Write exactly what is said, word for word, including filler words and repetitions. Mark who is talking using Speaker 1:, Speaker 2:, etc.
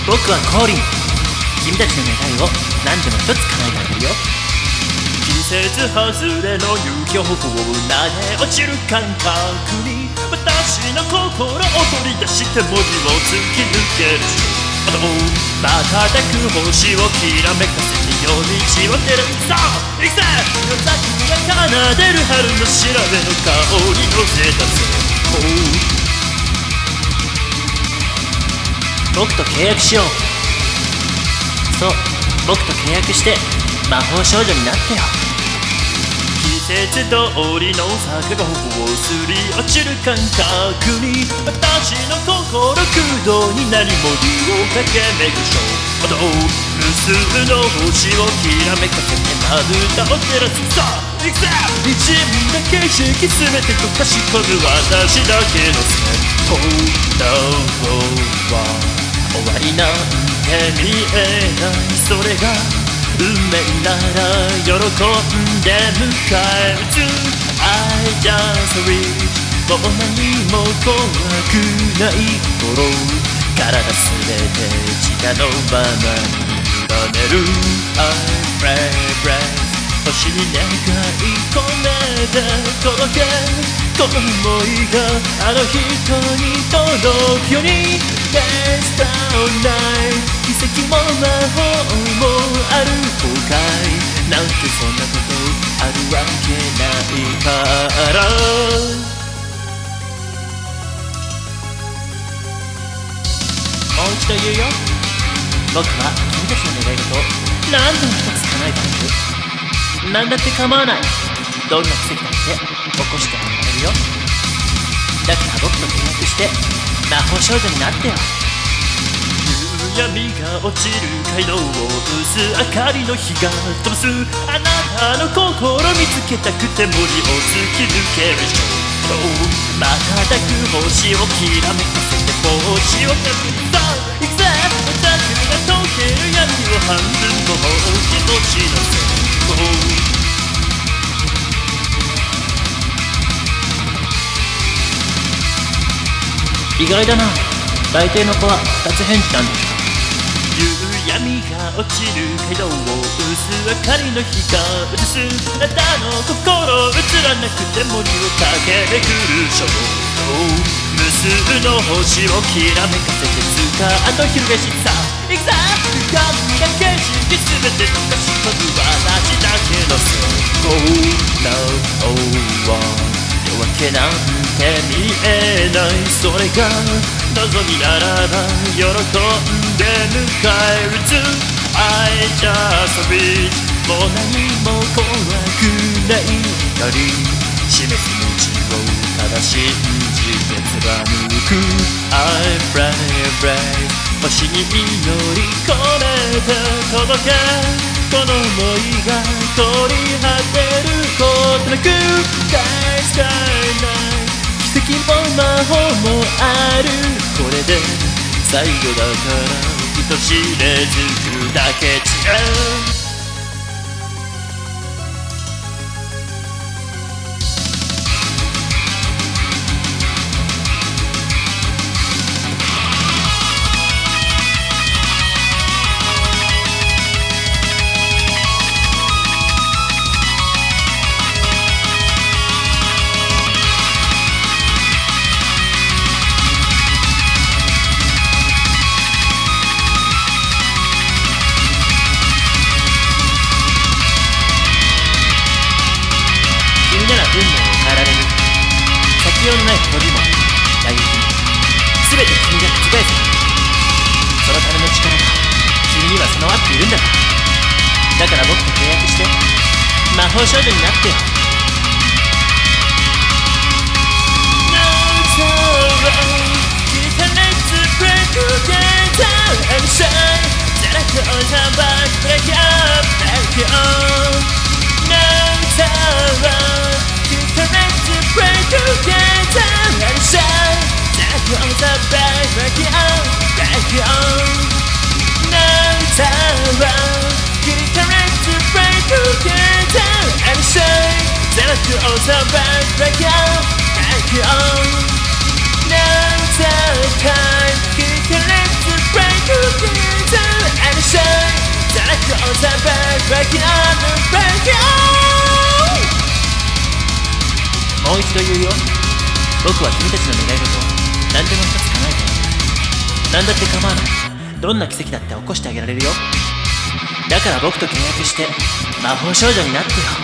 Speaker 1: 僕はコーリン。君たちの願いを何でも一つ叶えてあげるよ。季節外れの雪を投げ落ちる感覚に私の心を取り出して森を突き抜ける。瞬く星をきらめかせて夜道を照らす。さあ行くぜ。夜桜が奏でる春の調べの香りのせたぜ。僕と契約しよう。そう、僕と契約して魔法少女になってよ。季節通りの坂が頬をすり落ちる感覚に私の心空洞になり森を駆け巡る。無数の星をきらめかせてまぶたを照らす。さあ行くぜ。一面だ景色すべて溶かし込む私だけのせとだは終わりなんて見えない。それが運命なら喜んで迎え撃つ。I just reach もう何も怖くない頃体すべて地下のままに委ねる。I pray pray 星に願い込めて届けこの想いがあの人に届くように。There's no night 奇跡も魔法もある後悔なんてそんなことあるわけないから。もう一度言うよ。僕は君たちの願い事を何度も一つ叶えてあげる。何だって構わない。どんな奇跡だって起こしてあげられるよ。だから僕と契約して魔法少女になってよ。夕闇が落ちる街道を薄明かりの火が灯す。あなたの心見つけたくて森を突き抜ける衝動。瞬く星をきらめかせて星をかぶり。さあ行くぜ。桜が溶ける闇を半分も気持ちのせい。意外だな。大抵の子は二つ返事なんですか。夕闇が落ちる街道を薄明かりの火が映す。あなたの心映らなくて森を駆け巡る衝動。無数の星をきらめかせてスカート広げし。さあ行くぜ。浮かんだ景色すべて溶かし込む私だけのせい。Oh no 夜明けなんて見えない。それが望みならば喜んで迎え撃つ。I just reach もう何も怖くない光示す道をただ信じて貫く。I pray pray 星に祈り込めて届けこの想いが取り果てることなく。大スカイナイト奇跡も魔法もある。これで最後だから人知れず砕け散る。運命を変えられる。先ようのない滅びも打撃も全て君が覆せ。そのための力が君には備わっているんだから。だから僕と契約して魔法少女になってよ。All the best break out, break on. Now's the time, get ready to break again. きなもう一度言うよ。僕は君たちの願い事を何でも一つ叶えてやる。何だって構わない。どんな奇跡だって起こしてあげられるよ。だから僕と契約して魔法少女になってよ。